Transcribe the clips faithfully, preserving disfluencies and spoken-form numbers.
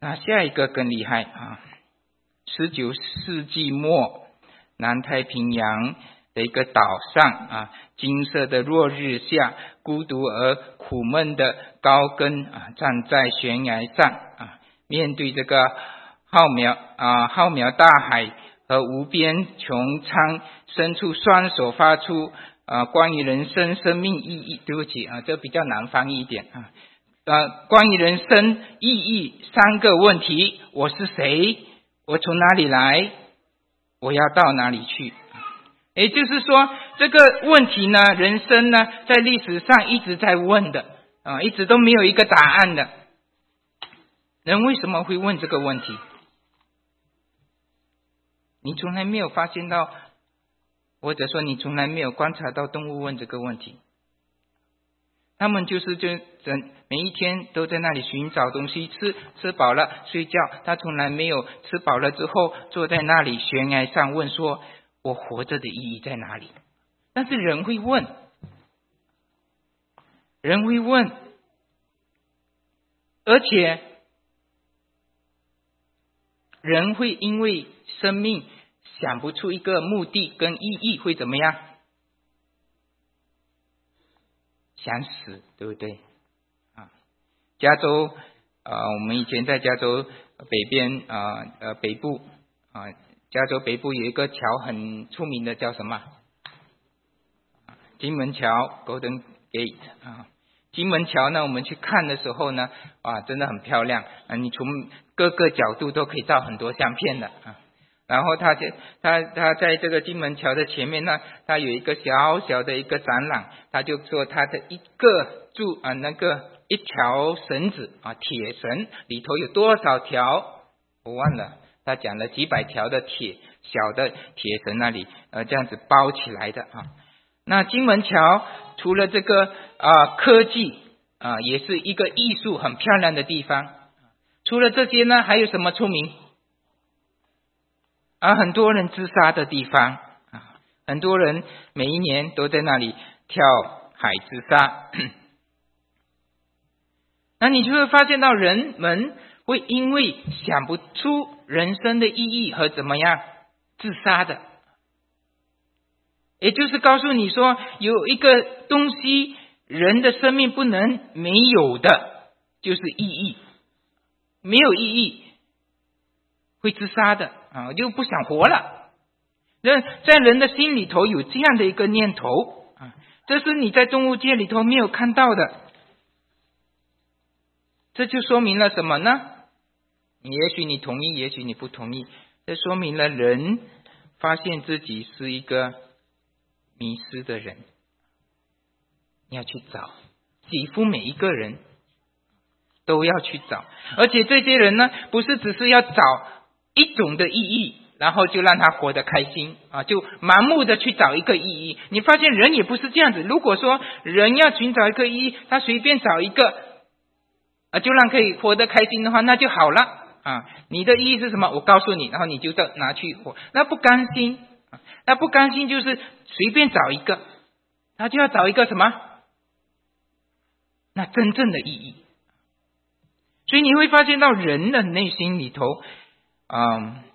那下一个更厉害啊！十九世纪末，南太平洋的一个岛上啊，金色的落日下，孤独而苦闷的高更啊，站在悬崖上啊，面对这个浩渺啊浩渺大海和无边穹苍，伸出双手发出啊关于人生生命意义，对不起啊，这比较难翻译一点啊。呃，关于人生意义三个问题：我是谁？我从哪里来？我要到哪里去？也就是说，这个问题呢，人生呢，在历史上一直在问的啊，一直都没有一个答案的。人为什么会问这个问题？你从来没有发现到，或者说你从来没有观察到动物问这个问题。他们就是就整每一天都在那里寻找东西吃，吃饱了睡觉。他从来没有吃饱了之后坐在那里悬崖上问说，我活着的意义在哪里？但是人会问，人会问，而且人会因为生命想不出一个目的跟意义，会怎么样？想死，对不对啊？加州啊、呃，我们以前在加州北边啊 呃, 呃北部啊，加州北部有一个桥很出名的，叫什么？金门桥 （Golden Gate） 啊。金门桥呢，我们去看的时候呢，啊，真的很漂亮啊！你从各个角度都可以照很多相片的啊。然后他就他他在这个金门桥的前面呢，他有一个小小的一个展览，他就说他的一个柱啊，那个一条绳子啊，铁绳里头有多少条？我忘了，他讲了几百条的铁小的铁绳那里呃这样子包起来的啊。那金门桥除了这个啊科技啊，也是一个艺术很漂亮的地方。除了这些呢，还有什么出名？啊，很多人自杀的地方啊，很多人每一年都在那里跳海自杀。那你就会发现到人们会因为想不出人生的意义和怎么样自杀的，也就是告诉你说，有一个东西人的生命不能没有的，就是意义。没有意义会自杀的啊，就不想活了。在人的心里头有这样的一个念头啊，这是你在动物界里头没有看到的。这就说明了什么呢？也许你同意，也许你不同意。这说明了人发现自己是一个迷失的人，你要去找，几乎每一个人都要去找，而且这些人呢，不是只是要找一种的意义，然后就让他活得开心啊，就盲目的去找一个意义。你发现人也不是这样子，如果说人要寻找一个意义，他随便找一个啊，就让可以活得开心的话，那就好了啊。你的意义是什么？我告诉你，然后你就拿去活，那不甘心啊，那不甘心就是随便找一个，他就要找一个什么？那真正的意义。所以你会发现到人的内心里头，嗯，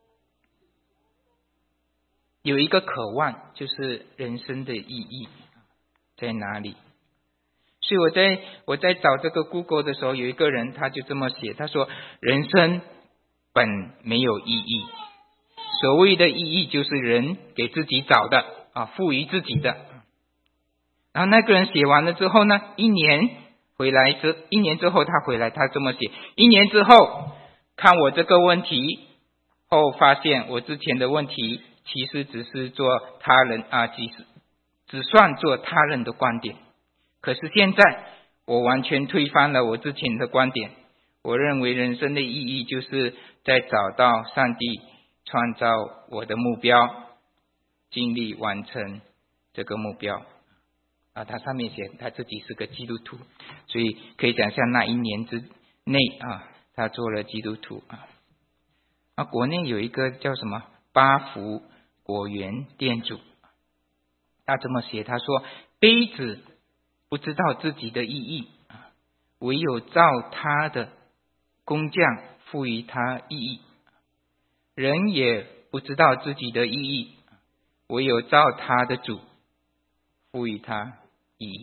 有一个渴望，就是人生的意义在哪里。所以我在我在找这个 Google 的时候，有一个人他就这么写，他说人生本没有意义，所谓的意义就是人给自己找的啊，赋予自己的。然后那个人写完了之后呢，一年回来之一年之后他回来，他这么写，一年之后看我这个问题后，发现我之前的问题其实只是做他人啊，只是只算做他人的观点。可是现在我完全推翻了我之前的观点，我认为人生的意义就是在找到上帝创造我的目标，尽力完成这个目标啊。他上面写他自己是个基督徒，所以可以想象那一年之内啊，他做了基督徒啊。啊，国内有一个叫什么八福果园店主，他这么写，他说杯子不知道自己的意义，唯有照他的工匠赋予它意义。人也不知道自己的意义，唯有照他的主赋予它意义。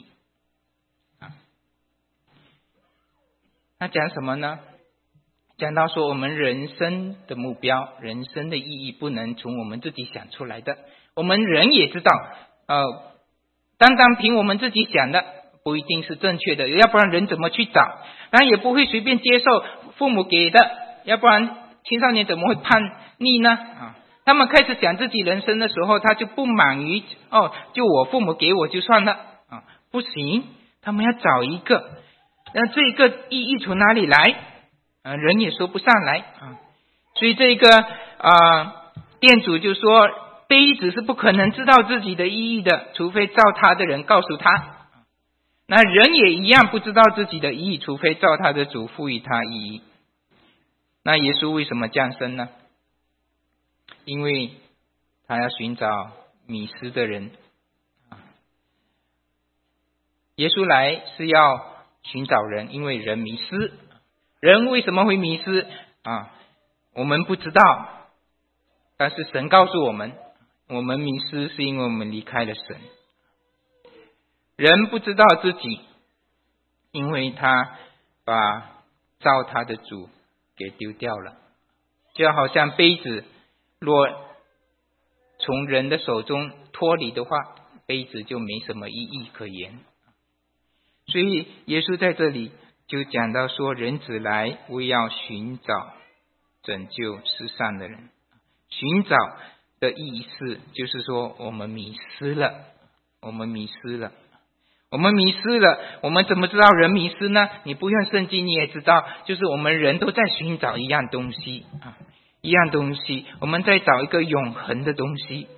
那讲什么呢？讲到说我们人生的目标，人生的意义不能从我们自己想出来的。我们人也知道，呃，单单凭我们自己想的不一定是正确的，要不然人怎么去找？当然也不会随便接受父母给的，要不然青少年怎么会叛逆呢？啊，他们开始想自己人生的时候，他就不满于哦，就我父母给我就算了啊，不行，他们要找一个，那这个意义从哪里来？啊，人也说不上来啊，所以这个啊，店主就说，杯子是不可能知道自己的意义的，除非照他的人告诉他。那人也一样不知道自己的意义，除非照他的主赋予他意义。那耶稣为什么降生呢？因为他要寻找迷失的人。耶稣来是要寻找人，因为人迷失。人为什么会迷失啊？我们不知道，但是神告诉我们，我们迷失是因为我们离开了神。人不知道自己，因为他把造他的主给丢掉了，就好像杯子若从人的手中脱离的话，杯子就没什么意义可言。所以耶稣在这里就讲到说，人子来为要寻找拯救世上的人。寻找的意思就是说，我们迷失了，我们迷失了，我们迷失了。我们怎么知道人迷失呢？你不用圣经你也知道，就是我们人都在寻找一样东西啊，一样东西，我们在找一个永恒的东西。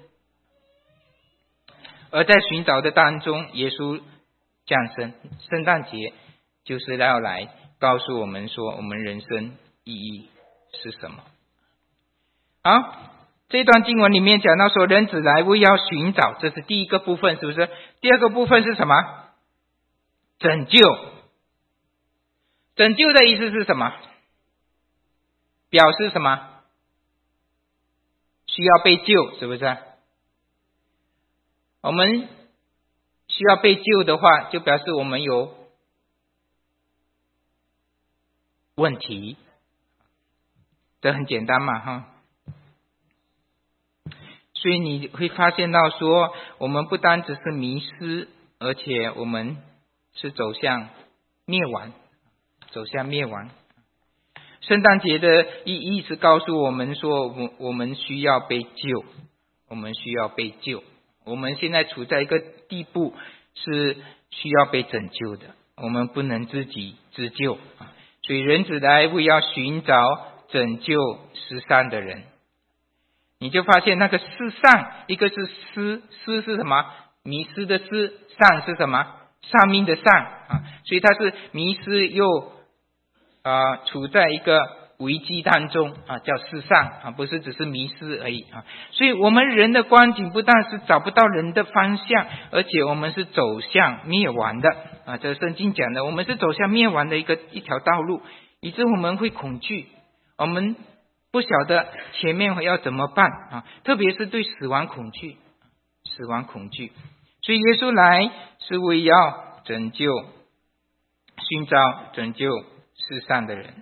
而在寻找的当中，耶稣降生，圣诞节就是要来告诉我们说，我们人生意义是什么。好，这段经文里面讲到说，人子来为要寻找，这是第一个部分，是不是？第二个部分是什么？拯救。拯救的意思是什么？表示什么？需要被救，是不是？我们需要被救的话，就表示我们有问题，这很简单嘛，哈。所以你会发现到说，我们不单只是迷失，而且我们是走向灭亡，走向灭亡。圣诞节的意义是告诉我们说，我我们需要被救，我们需要被救。我们现在处在一个地步是需要被拯救的，我们不能自己自救。所以人子来为要寻找拯救世上的人。你就发现那个世上，一个是失，失是什么？迷失的失，上是什么？上面的上啊，所以它是迷失又啊、呃、处在一个危机当中啊，叫世上啊，不是只是迷失而已啊。所以我们人的光景不但是找不到人的方向，而且我们是走向灭亡的啊。这圣经讲的，我们是走向灭亡的一个一条道路，以致我们会恐惧，我们不晓得前面要怎么办啊，特别是对死亡恐惧，死亡恐惧。所以耶稣来是为要拯救、寻找、拯救世上的人。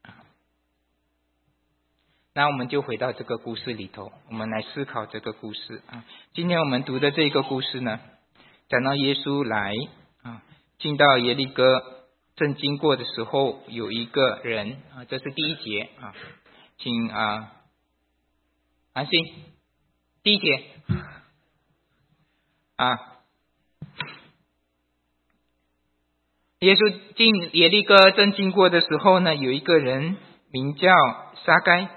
那我们就回到这个故事里头，我们来思考这个故事啊。今天我们读的这个故事呢，讲到耶稣来啊，进到耶利哥，正经过的时候，有一个人啊，这是第一节啊。请啊，安心。第一节啊，耶稣进耶利哥正经过的时候呢，有一个人名叫撒该，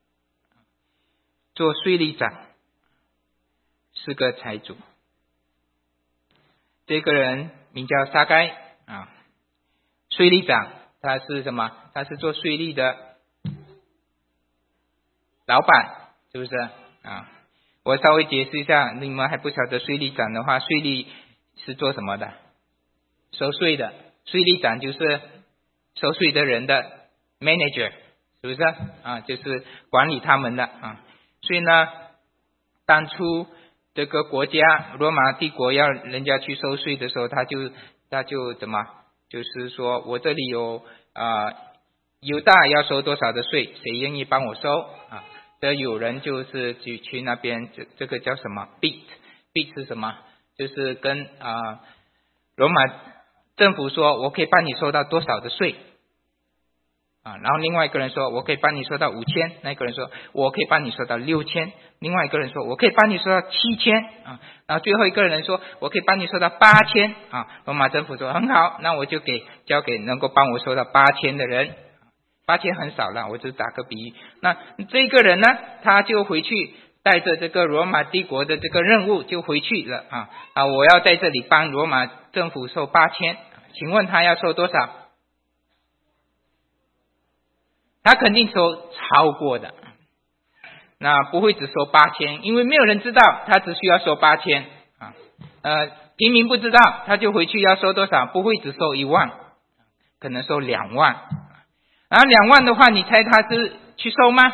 做税吏长，是个财主。这个人名叫撒该啊，税吏长，他是什么？他是做税吏的老板，是不是啊？我稍微解释一下，你们还不晓得税吏长的话，税吏是做什么的？收税的。税吏长就是收税的人的 manager， 是不是啊？就是管理他们的啊。所以呢，当初这个国家罗马帝国要人家去收税的时候，他就他就怎么，就是说我这里有啊犹大要收多少的税，谁愿意帮我收啊？这有人就是去去那边，这这个叫什么 bid bid 是什么？就是跟啊罗马政府说，我可以帮你收到多少的税啊？然后另外一个人说，我可以帮你收到五千，那个人说，我可以帮你收到六千，另外一个人说，我可以帮你收到七千啊。然后最后一个人说，我可以帮你收到八千啊。罗马政府说很好，那我就给交给能够帮我收到八千的人。八千很少了，我就打个比喻。那这个人呢，他就回去带着这个罗马帝国的这个任务就回去了啊啊！我要在这里帮罗马政府收八千，请问他要收多少？他肯定收超过的，那不会只收八千，因为没有人知道他只需要收八千啊。呃，平民不知道，他就回去要收多少？不会只收一万，可能收两万。然后两万的话，你猜他是去收吗？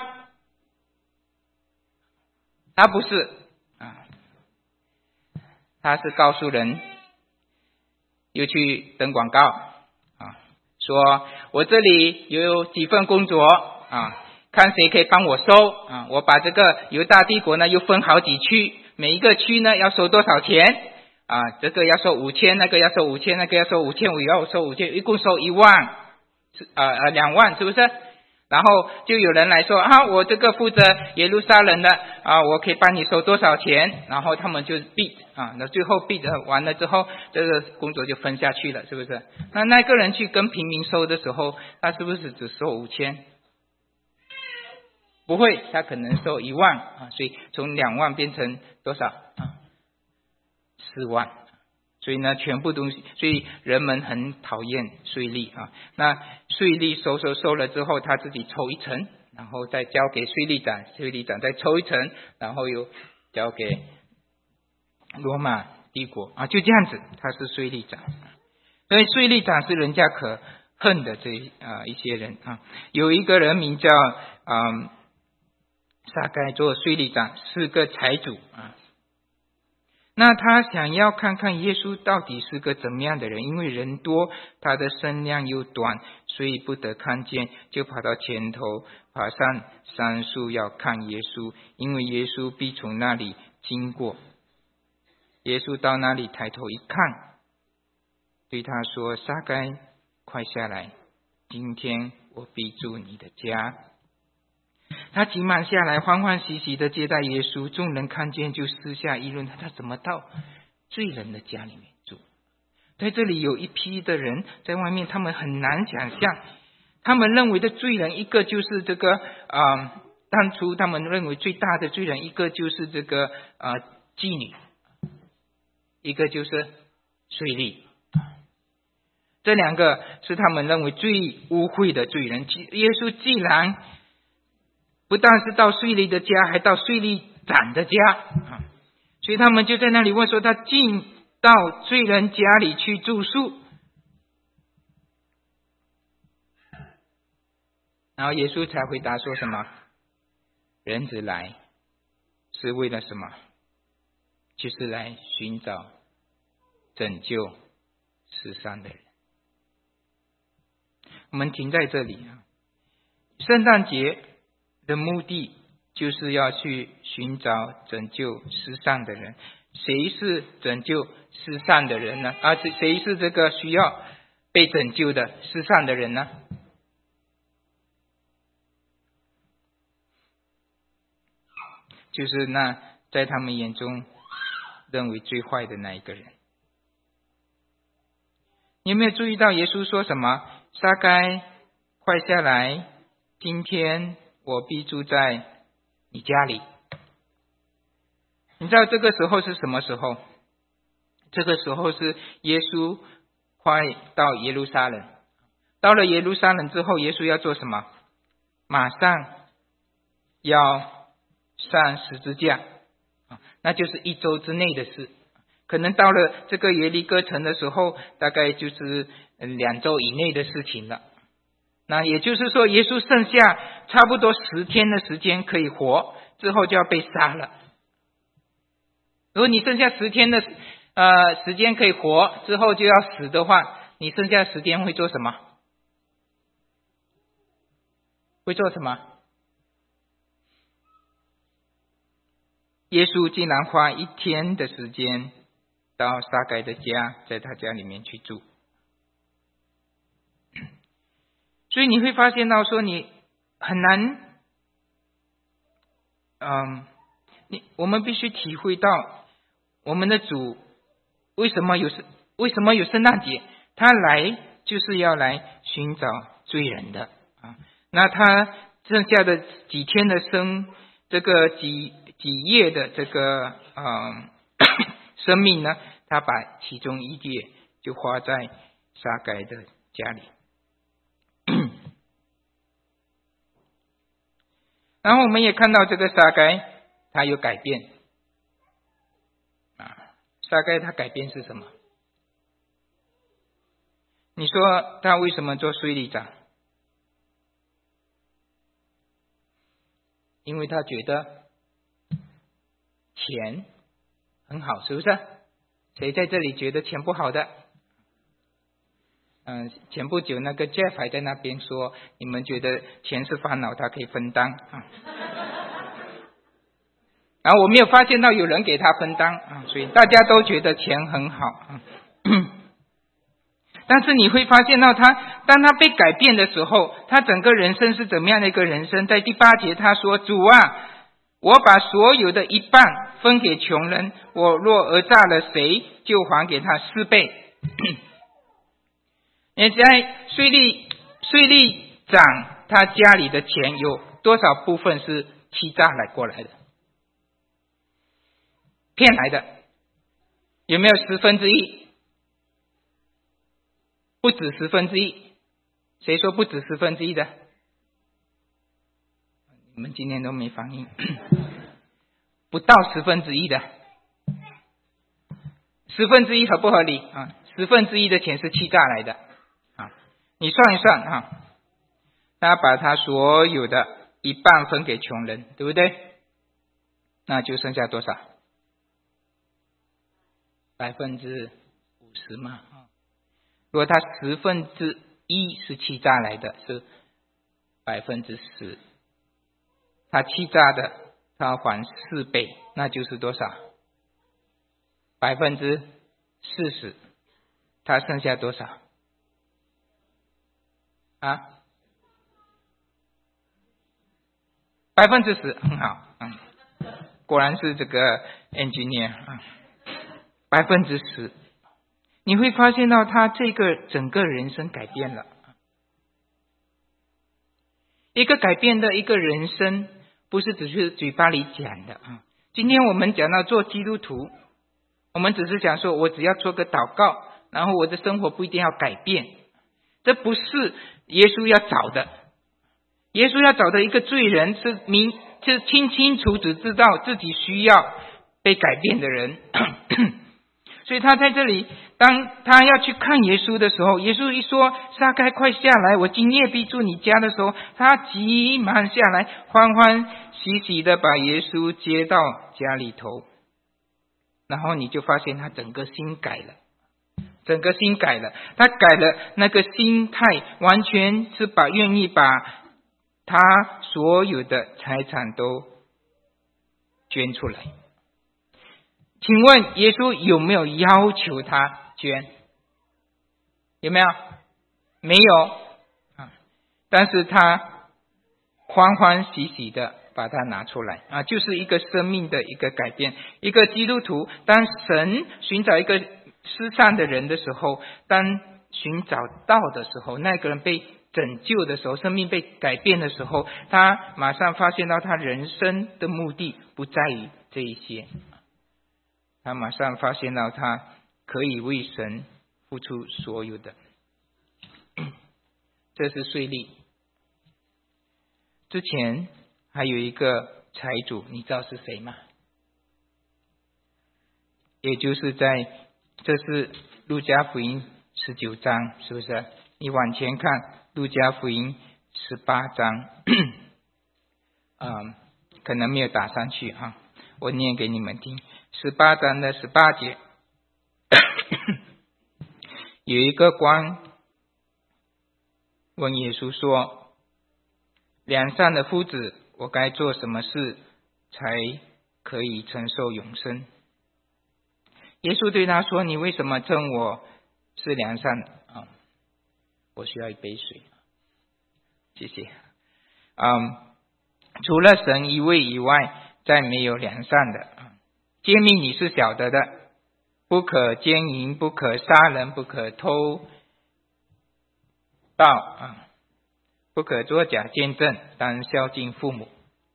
他不是啊，他是告诉人，又去登广告啊，说我这里有几份工作啊，看谁可以帮我收啊，我把这个犹大帝国呢又分好几区，每一个区呢要收多少钱啊？这个要收五千，那个要收五千，那个要收五千五，要收五千，一共收一万。呃呃，两万是不是？然后就有人来说啊，我这个负责耶路撒冷的啊，我可以帮你收多少钱？然后他们就 bid 啊，那最后 bid 完了之后，这个工作就分下去了，是不是？那那个人去跟平民收的时候，他是不是只收五千？不会，他可能收一万啊，所以从两万变成多少啊？四万。所以呢，全部东西，所以人们很讨厌税吏啊。那税吏收收收了之后，他自己抽一层，然后再交给税吏长，税吏长再抽一层，然后又交给罗马帝国啊，就这样子，他是税吏长。所以税吏长是人家可恨的这啊一些人啊。有一个人名叫啊撒该做税吏长，是个财主啊。那他想要看看耶稣到底是个怎么样的人，因为人多，他的身量又短，所以不得看见，就跑到前头，爬上杉树要看耶稣，因为耶稣必从那里经过。耶稣到那里抬头一看，对他说：撒该，快下来，今天我必住你的家。他急忙下来，欢欢喜喜的接待耶稣。众人看见就私下议论，他怎么到罪人的家里面住？在这里有一批的人在外面，他们很难想象，他们认为的罪人，一个就是这个啊、呃，当初他们认为最大的罪人，一个就是这个啊、呃、妓女，一个就是税吏。这两个是他们认为最污秽的罪人。耶稣既然不但是到税吏的家，还到税吏长的家啊，所以他们就在那里问说，他进到罪人家里去住宿。然后耶稣才回答说什么？人子来是为了什么？就是来寻找拯救世上的人。我们停在这里啊，圣诞节的目的就是要去寻找拯救世上的人。谁是拯救世上的人呢？啊，谁是这个需要被拯救的世上的人呢？就是那在他们眼中认为最坏的那一个人。你有没有注意到耶稣说什么？撒该，快下来，今天我必住在你家里。你知道这个时候是什么时候？这个时候是耶稣快到耶路撒冷。到了耶路撒冷之后，耶稣要做什么？马上要上十字架，那就是一周之内的事。可能到了这个耶利哥城的时候，大概就是两周以内的事情了。 那也就是说，耶稣剩下差不多十天的时间可以活，之后就要被杀了。如果你剩下十天的呃时间可以活，之后就要死的话，你剩下十天会做什么？会做什么？耶稣竟然花一天的时间到撒该的家，在他家里面去住。所以你会发现到说，你很难，嗯，你我们必须体会到，我们的主为什么有为什么有圣诞节？他来就是要来寻找罪人的啊。那他剩下的几天的生，这个几几夜的这个嗯生命呢，他把其中一夜就花在撒该的家里。然后我们也看到这个撒该他有改变啊，撒该他改变是什么？你说他为什么做税吏长？因为他觉得钱很好，是不是？谁在这里觉得钱不好的？嗯，前不久那个 Jeff 还在那边说，你们觉得钱是烦恼，他可以分担啊。然后我没有发现到有人给他分担啊，所以大家都觉得钱很好啊。但是你会发现到他，当他被改变的时候，他整个人生是怎么样的一个人生？在第八节他说：“主啊，我把所有的一半分给穷人，我若讹诈了谁，就还给他四倍。”你在税吏税吏长他家里的钱有多少部分是欺诈来过来的？骗来的？有没有十分之一？不止十分之一。谁说不止十分之一的？你们今天都没反应。不到十分之一的。十分之一合不合理啊？十分之一的钱是欺诈来的啊！你算一算啊，他把他所有的一半分给穷人，对不对？那就剩下多少？百分之五十嘛。如果他十分之一是欺诈来的，是百分之十。他欺诈的，他还四倍，那就是多少？百分之四十。他剩下多少？啊？百分之十，很好，嗯，果然是这个 engineer 啊。百分之十，你会发现到他这个整个人生改变了。一个改变的一个人生，不是只是嘴巴里讲的啊。今天我们讲到做基督徒，我们只是想说，我只要做个祷告，然后我的生活不一定要改变，这不是耶稣要找的。耶稣要找的一个罪人是明，是清清楚楚知道自己需要被改变的人。所以他在这里，当他要去看耶稣的时候，耶稣一说撒该快下来，我今夜必住你家的时候，他急忙下来，欢欢喜喜的把耶稣接到家里头。然后你就发现他整个心改了，整个心改了，他改了那个心态，完全是把愿意把他所有的财产都捐出来。请问耶稣有没有要求他捐？有没有？没有啊。但是他欢欢喜喜的把它拿出来啊，就是一个生命的一个改变。一个基督徒，当神寻找一个失散的人的时候，当寻找到的时候，那个人被拯救的时候，生命被改变的时候，他马上发现到他人生的目的不在于这一些。他马上发现到他可以为神付出所有的。这是税吏。之前还有一个财主，你知道是谁吗？也就是在，这是路加福音十九章，是不是？你往前看， 路加福音十八章，嗯，可能没有打上去哈，我念给你们听。十八章的十八节，有一个官问耶稣说：“良善的夫子，我该做什么事才可以承受永生？”耶稣对他说：“你为什么称我是良善的？”啊，我需要一杯水，谢谢。嗯，除了神一位以外，再没有良善的。诫命你是晓得的，不可奸淫，不可杀人，不可偷盗啊，不可作假见证，当孝敬父母。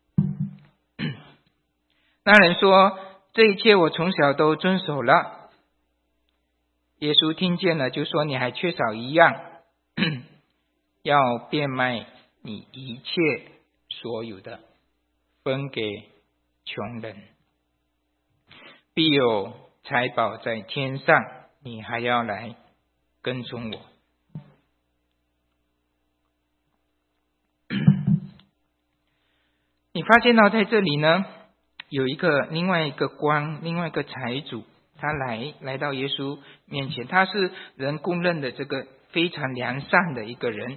那人说：“这一切我从小都遵守了。”耶稣听见了，就说：“你还缺少一样，要变卖你一切所有的，分给穷人，必有财宝在天上，你还要来跟从我。”你发现到在这里呢，有一个另外一个官，另外一个财主，他来来到耶稣面前，他是人公认的这个非常良善的一个人。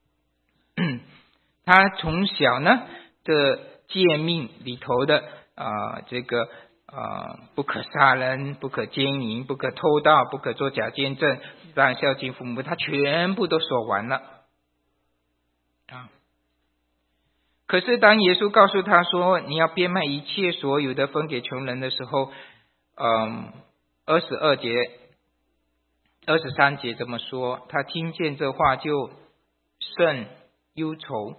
他从小呢，这诫命里头的啊、呃，这个啊、呃，不可杀人，不可奸淫，不可偷盗，不可作假见证，当孝敬父母，他全部都说完了啊。可是当耶稣告诉他说你要变卖一切所有的分给穷人的时候，嗯，二十二节、二十三节这么说，他听见这话就甚忧愁，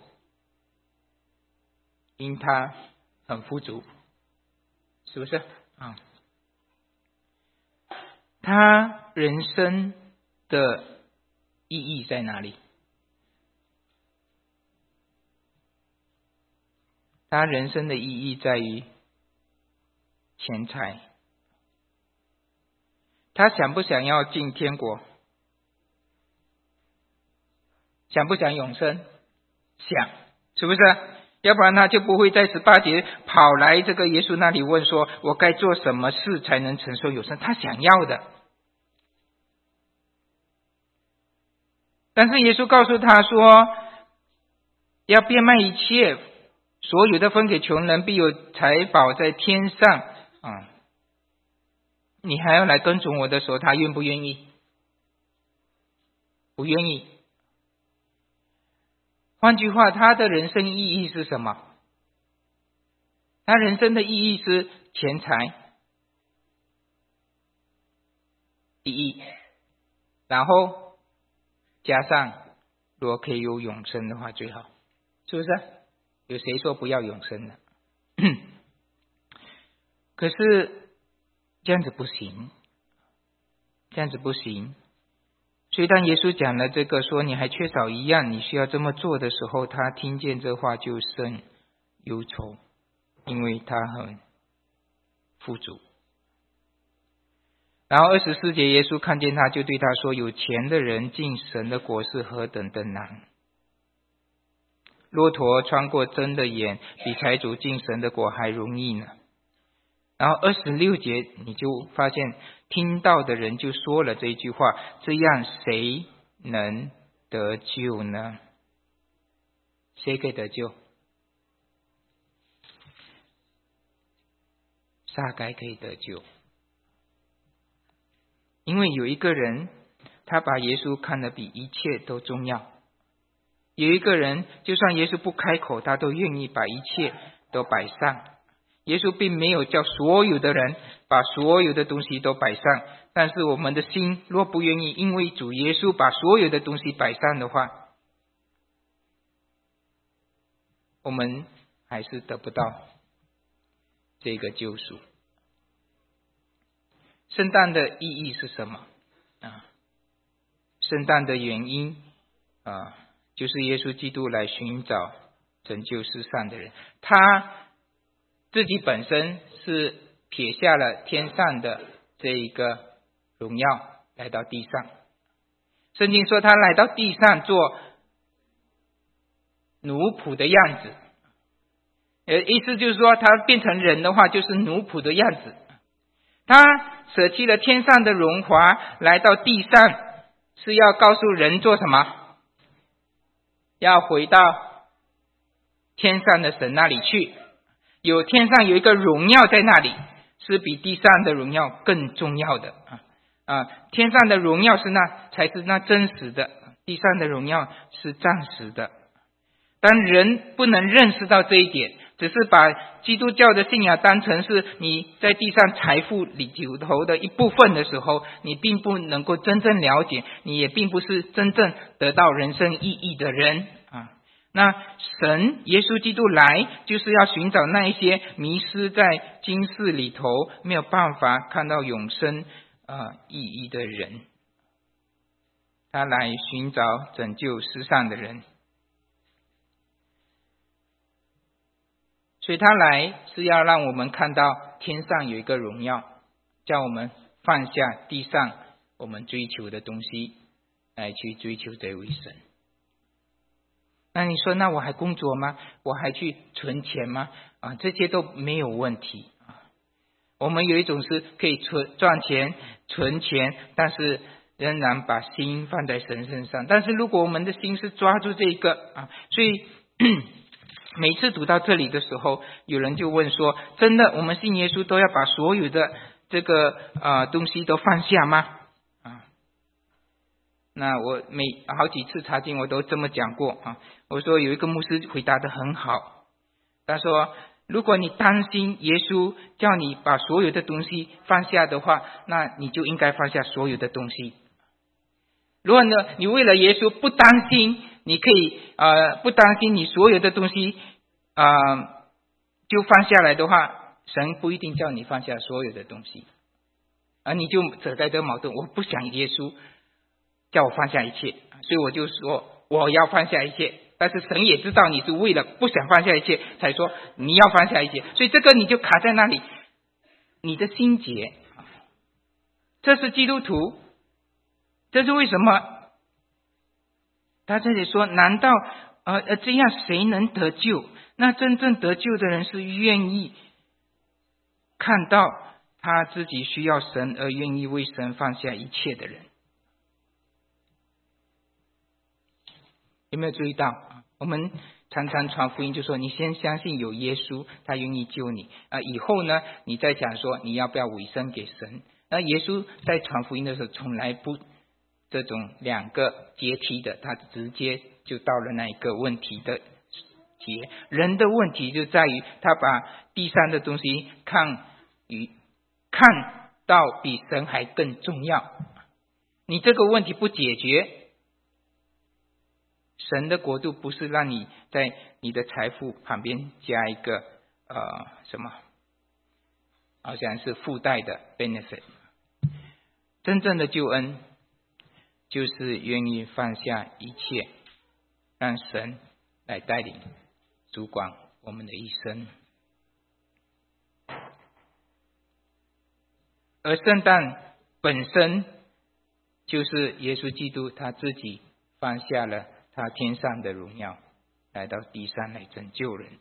因他很富足，是不是啊？他人生的意义在哪里？他人生的意义在于钱财。他想不想要进天国？想不想永生？想，是不是？要不然他就不会在十八节跑来这个耶稣那里问说，我该做什么事才能承受永生？他想要的。但是耶稣告诉他说，要变卖一切，所有的分给穷人，必有财宝在天上啊！你还要来跟从我的时候，他愿不愿意？不愿意。换句话，他的人生意义是什么？他人生的意义是钱财，第一，然后加上如果可以有永生的话最好，是不是？有谁说不要永生的？可是这样子不行，这样子不行。所以当耶稣讲了这个说你还缺少一样，你需要这么做的时候，他听见这话就甚忧愁，因为他很富足。然后二十四节，耶稣看见他，就对他说：有钱的人进神的国是何等的难！骆驼穿过针的眼，比财主进神的国还容易呢。然后二十六节你就发现听到的人就说了这句话，这样谁能得救呢？谁可以得救？撒该可以得救，因为有一个人他把耶稣看得比一切都重要，有一个人就算耶稣不开口，他都愿意把一切都摆上。耶稣并没有叫所有的人把所有的东西都摆上，但是我们的心若不愿意因为主耶稣把所有的东西摆上的话，我们还是得不到这个救赎。圣诞的意义是什么啊？圣诞的原因啊，就是耶稣基督来寻找拯救世上的人，他自己本身是撇下了天上的这一个荣耀来到地上。圣经说他来到地上做奴仆的样子。呃，意思就是说，他变成人的话，就是奴仆的样子。他舍弃了天上的荣华，来到地上，是要告诉人做什么？要回到天上的神那里去。有天上有一个荣耀在那里，是比地上的荣耀更重要的啊啊！天上的荣耀是那才是那真实的，地上的荣耀是暂时的。当人不能认识到这一点，只是把基督教的信仰当成是你在地上财富里头的一部分的时候，你并不能够真正了解，你也并不是真正得到人生意义的人啊。那神耶稣基督来，就是要寻找那一些迷失在今世里头，没有办法看到永生呃意义的人。他来寻找拯救世上的人。所以他来是要让我们看到天上有一个荣耀，叫我们放下地上我们追求的东西，来去追求这位神。那你说，那我还工作吗？我还去存钱吗？啊，这些都没有问题啊。我们有一种是可以存赚钱、存钱，但是仍然把心放在神身上。但是如果我们的心是抓住这一个啊，所以每次读到这里的时候，有人就问说：真的，我们信耶稣都要把所有的这个呃东西都放下吗？啊，那我每好几次查经我都这么讲过啊。我说有一个牧师回答得很好，他说：如果你担心耶稣叫你把所有的东西放下的话，那你就应该放下所有的东西。如果呢，你为了耶稣不担心，你可以呃不担心你所有的东西啊、呃、就放下来的话，神不一定叫你放下所有的东西，而你就扯开这个矛盾，我不想耶稣叫我放下一切，所以我就说我要放下一切。但是神也知道你是为了不想放下一切才说你要放下一切，所以这个你就卡在那里，你的心结。这是基督徒，这是为什么他这里说，难道呃这样谁能得救？那真正得救的人是愿意看到他自己需要神而愿意为神放下一切的人。有没有注意到？我们常常传福音就说，你先相信有耶稣，他愿意救你啊。以后呢，你再讲说你要不要委身给神。那耶稣在传福音的时候，从来不这种两个阶梯的，他直接就到了那一个问题的结。人的问题就在于他把地上的东西看与看到比神还更重要。你这个问题不解决，神的国度不是让你在你的财富旁边加一个呃什么，好像是附带的 benefit。真正的救恩就是愿意放下一切，让神来带领主管我们的一生。而圣诞本身就是耶稣基督他自己放下了他天上的荣耀，来到地上来拯救人。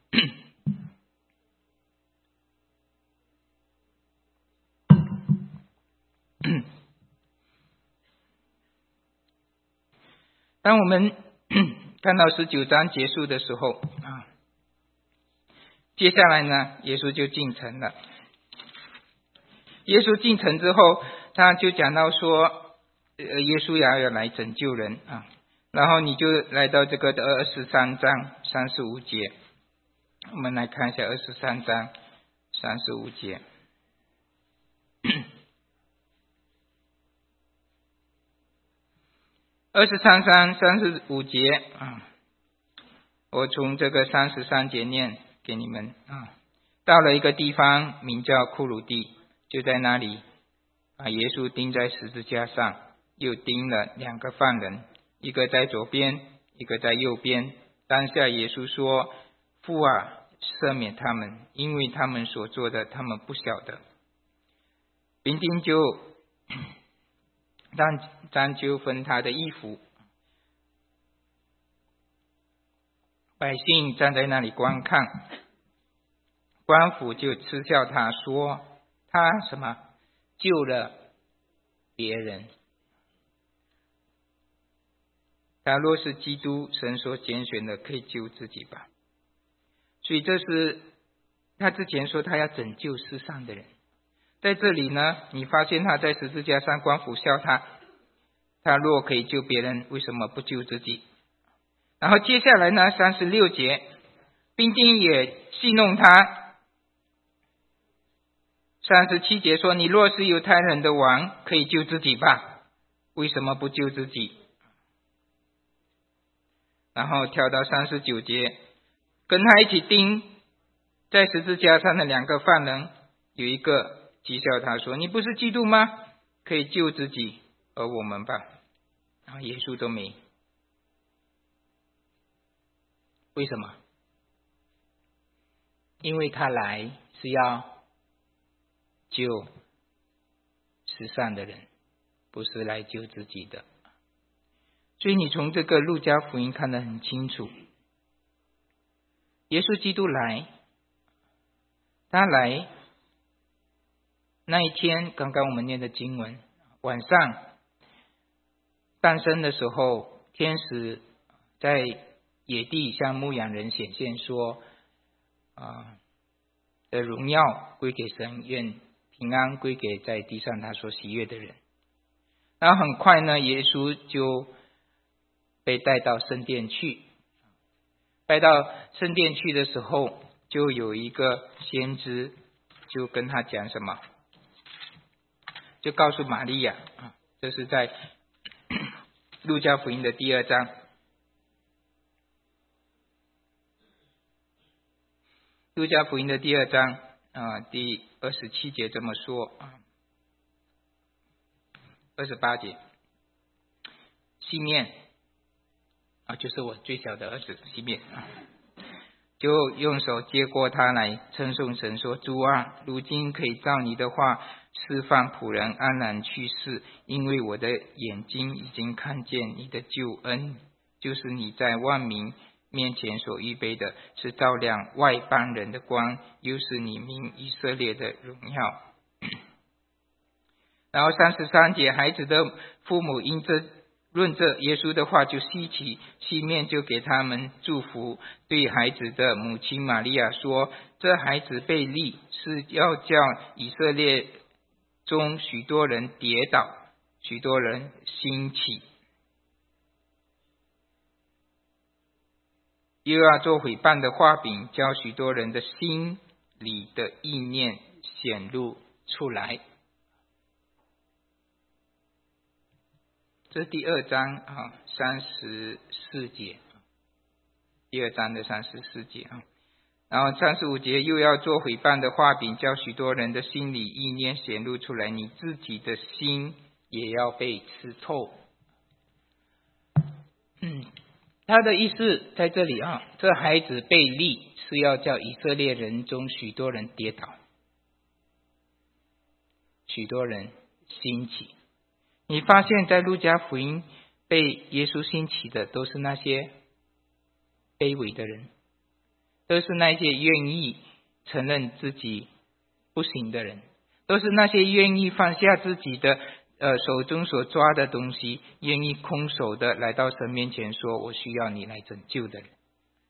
当我们看到十九章结束的时候啊，接下来呢，耶稣就进城了。耶稣进城之后，他就讲到说，呃，耶稣也要来拯救人啊。然后你就来到这个的二十三章三十五节，我们来看一下二十三章三十五节。二十三章三十五节啊，我从这个三十三节念给你们啊。到了一个地方名叫库鲁地，就在那里啊，耶稣钉在十字架上，又钉了两个犯人，一个在左边，一个在右边。当下耶稣说：父啊，赦免他们，因为他们所做的他们不晓得。兵丁就让张就分他的衣服， 百姓站在那里观看，官府就嗤笑他说，他什么救了别人，他若是基督，神所拣选的，可以救自己吧。所以这是他之前说他要拯救世上的人，在这里呢，你发现他在十字架上，官府笑他，他若可以救别人，为什么不救自己？然后接下来呢，三十六节，兵丁也戏弄他。三十七节说，你若是犹太人的王，可以救自己吧，为什么不救自己？然后跳到三十九节，跟他一起钉在十字架上的两个犯人，有一个讥笑他说，你不是基督吗？可以救自己和我们吧。然后耶稣都没。为什么？因为他来是要救世上的人，不是来救自己的。所以你从这个路加福音看得很清楚，耶稣基督来，他来那一天，刚刚我们念的经文，晚上诞生的时候，天使在野地向牧羊人显现说，啊，的荣耀归给神，愿平安归给在地上他所喜悦的人。然后很快呢，耶稣就被带到圣殿去。带到圣殿去的时候，就有一个先知就跟他讲什么，就告诉玛利亚，这是在路加福音的第二章。路加福音的第二章啊，第二十七节这么说啊，二十八节，西面啊，就是我最小的儿子西面啊，就用手接过他来称颂神说，主啊，如今可以照你的话释放仆人安然去世，因为我的眼睛已经看见你的救恩，就是你在万民面前所预备的，是照亮外邦人的光，又是你民以色列的荣耀。然后三十三节，孩子的父母因这论这耶稣的话就稀奇，西面就给他们祝福，对孩子的母亲玛利亚说，这孩子被立是要叫以色列中许多人跌倒，许多人兴起，又要做毁谤的画饼，叫许多人的心里的意念显露出来。这是第二章啊，三十四节，第二章的三十四节啊。然后三十五节，又要做毁谤的画饼，叫许多人的心理意念显露出来，你自己的心也要被吃透。嗯，他的意思在这里啊，这孩子被立是要叫以色列人中许多人跌倒，许多人兴起。你发现在路加福音被耶稣兴起的都是那些卑微的人，都是那些愿意承认自己不行的人，都是那些愿意放下自己的呃手中所抓的东西，愿意空手的来到神面前说，我需要你来拯救的人。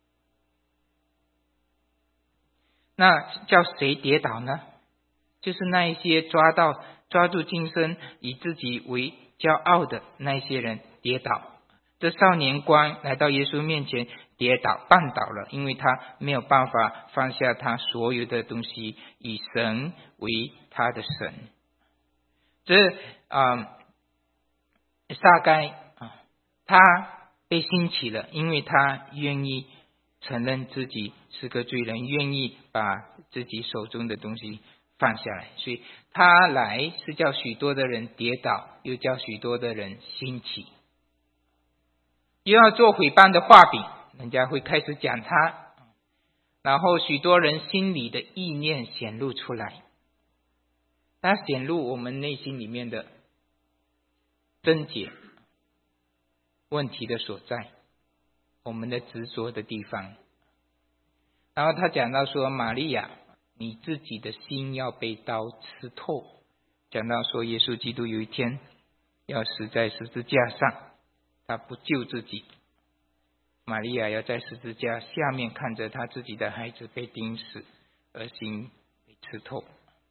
那叫谁跌倒呢？就是那一些抓到抓住今生以自己为骄傲的那一些人跌倒。这少年官来到耶稣面前跌倒绊倒了，因为他没有办法放下他所有的东西，以神为他的神。这啊、呃，撒该啊，他被兴起了，因为他愿意承认自己是个罪人，愿意把自己手中的东西放下来，所以他来是叫许多的人跌倒，又叫许多的人兴起，又要做毁谤的画饼，人家会开始讲他，然后许多人心里的意念显露出来，他显露我们内心里面的症结问题的所在。 我们的执着的地方。然后他讲到说，玛利亚，你自己的心要被刀刺透，讲到说耶稣基督有一天要死在十字架上，他不救自己，玛利亚要在十字架下面看着他自己的孩子被钉死，而心被刺透。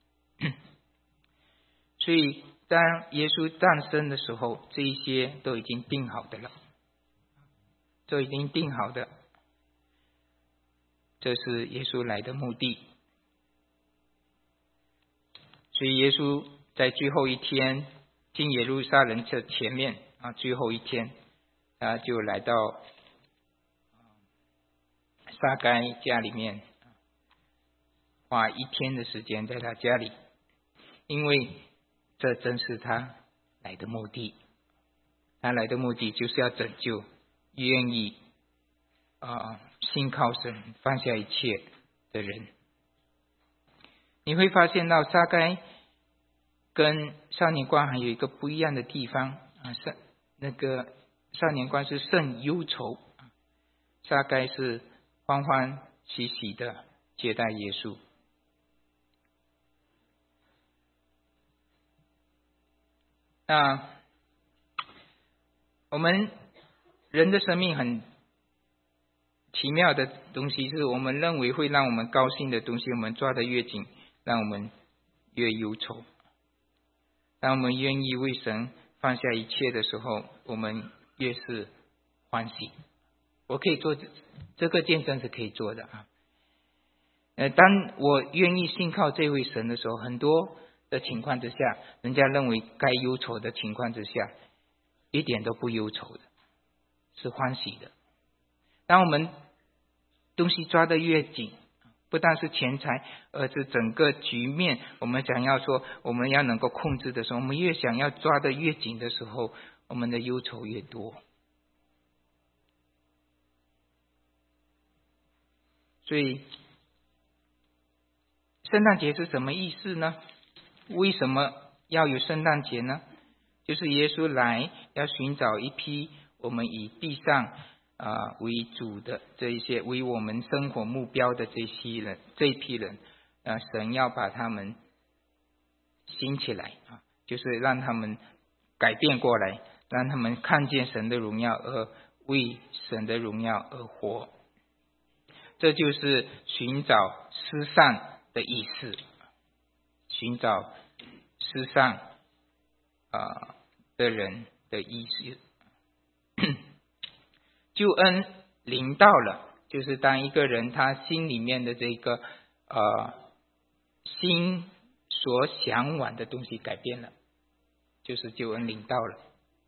所以当耶稣诞生的时候，这一些都已经定好的了，都已经定好的，这是耶稣来的目的。所以耶稣在最后一天进耶路撒冷的前面啊，最后一天他就来到撒该家里面，花一天的时间在他家里，因为这正是他来的目的。他来的目的就是要拯救愿意啊信靠神放下一切的人。你会发现到撒该跟少年官还有一个不一样的地方啊，是那个少年官是甚忧愁，撒该是欢欢喜喜的接待耶稣。那我们人的生命很奇妙的东西，是我们认为会让我们高兴的东西，我们抓得越紧，让我们越忧愁。当我们愿意为神放下一切的时候，我们越是欢喜。我可以做这个见证是可以做的啊。呃，当我愿意信靠这位神的时候，很多的情况之下，人家认为该忧愁的情况之下，一点都不忧愁的，是欢喜的。当我们东西抓得越紧，不但是钱财，而是整个局面，我们想要说我们要能够控制的时候，我们越想要抓得越紧的时候，我们的忧愁越多。所以圣诞节是什么意思呢？为什么要有圣诞节呢？就是耶稣来要寻找一批我们以地上啊、呃、为主的这一些为我们生活目标的这些人，这一批人啊、呃，神要把他们兴起来啊，就是让他们改变过来，让他们看见神的荣耀，而为神的荣耀而活。这就是寻找失丧的意思，寻找失丧啊、呃、的人的意思。救恩临到了，就是当一个人他心里面的这个呃心所向往的东西改变了，就是救恩临到了。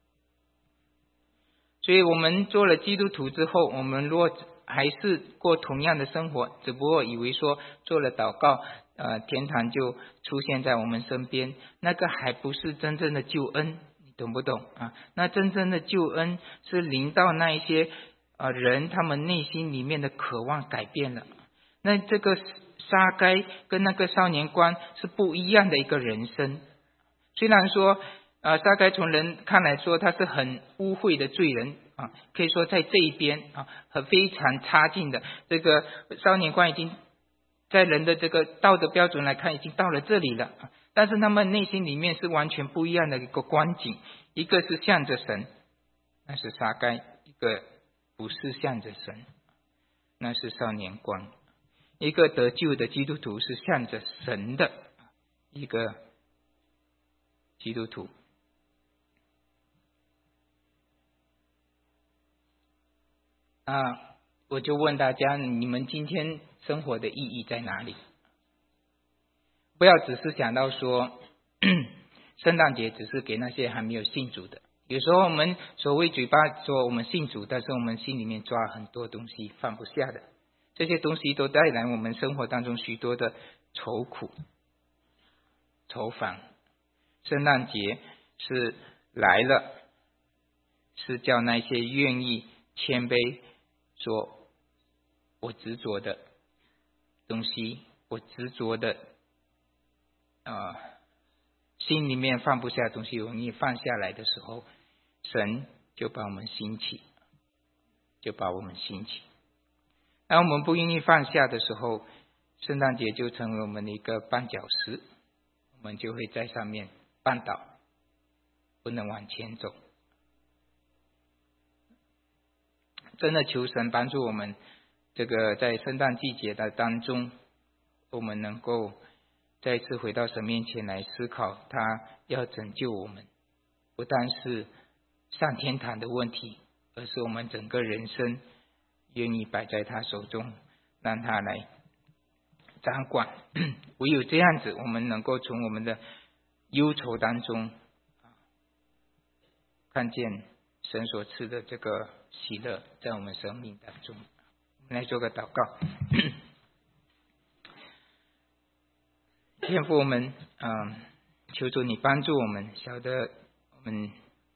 所以我们做了基督徒之后，我们若还是过同样的生活，只不过以为说做了祷告，呃，天堂就出现在我们身边，那个还不是真正的救恩，你懂不懂啊？那真正的救恩是临到那一些呃人，他们内心里面的渴望改变了。那这个撒该跟那个少年官是不一样的一个人生。虽然说呃，撒该从人看来说他是很污秽的罪人啊，可以说在这一边啊，很非常差劲的。这个少年官已经在人的这个道德标准来看，已经到了这里了，但是他们内心里面是完全不一样的一个光景。一个是向着神，那是撒该；一个不是向着神，那是少年官。一个得救的基督徒是向着神的一个基督徒。啊，我就问大家，你们今天生活的意义在哪里？不要只是想到说圣诞节只是给那些还没有信主的。有时候我们所谓嘴巴说我们信主，但是我们心里面抓很多东西放不下的，这些东西都带来我们生活当中许多的愁苦愁烦。圣诞节是来了，是叫那些愿意谦卑说我执着的东西，我执着的呃心里面放不下的东西容易放下来的时候，神就把我们兴起。 就把我们兴起。当我们不愿意放下的时候，圣诞节就成为我们的一个绊脚石，我们就会在上面绊倒，不能往前走。真的求神帮助我们，这个在圣诞季节的当中，我们能够再次回到神面前来思考，他要拯救我们，不但是上天堂的问题，而是我们整个人生愿意摆在他手中，让他来掌管。唯有这样子，我们能够从我们的忧愁当中看见神所赐的这个喜乐在我们生命当中。我们来做个祷告。天父，我们嗯，求主你帮助我们，晓得我们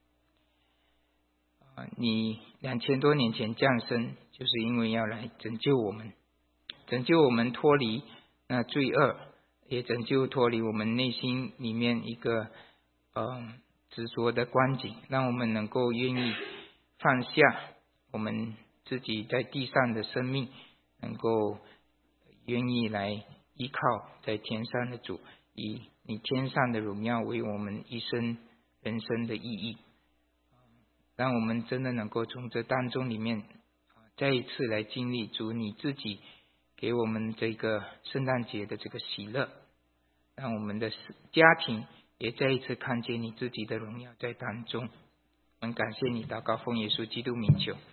啊，你两千多年前降生，就是因为要来拯救我们，拯救我们脱离那罪恶，也拯救脱离我们内心里面一个嗯执着的光景，让我们能够愿意放下我们自己在地上的生命，能够愿意来依靠在天上的主，以你天上的荣耀为我们一生人生的意义，让我们真的能够从这当中里面再一次来经历主你自己给我们这个圣诞节的这个喜乐，让我们的家庭也再一次看见你自己的荣耀在当中。我们感谢你，祷告奉耶稣基督名求。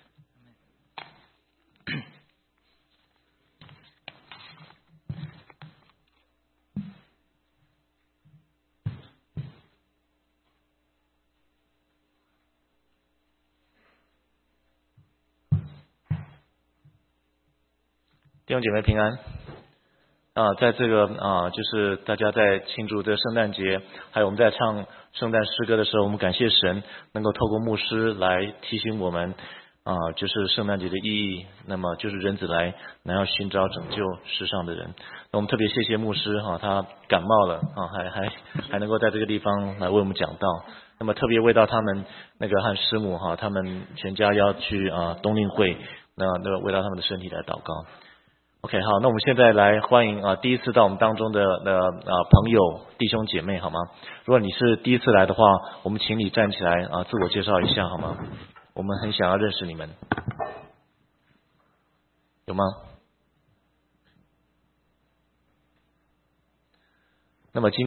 弟兄姐妹平安啊！在这个啊，就是大家在庆祝这个圣诞节，还有我们在唱圣诞诗歌的时候，我们感谢神能够透过牧师来提醒我们啊，就是圣诞节的意义。那么就是人子来，能要寻找拯救世上的人。那我们特别谢谢牧师哈、啊，他感冒了啊，还还还能够在这个地方来为我们讲道。那么特别为到他们那个和师母哈、啊，他们全家要去啊冬令会，那那个为到他们的身体来祷告。OK， 好，那我们现在来欢迎啊，第一次到我们当中的的啊朋友弟兄姐妹，好吗？如果你是第一次来的话，我们请你站起来啊，自我介绍一下，好吗？我们很想要认识你们，有吗？那么今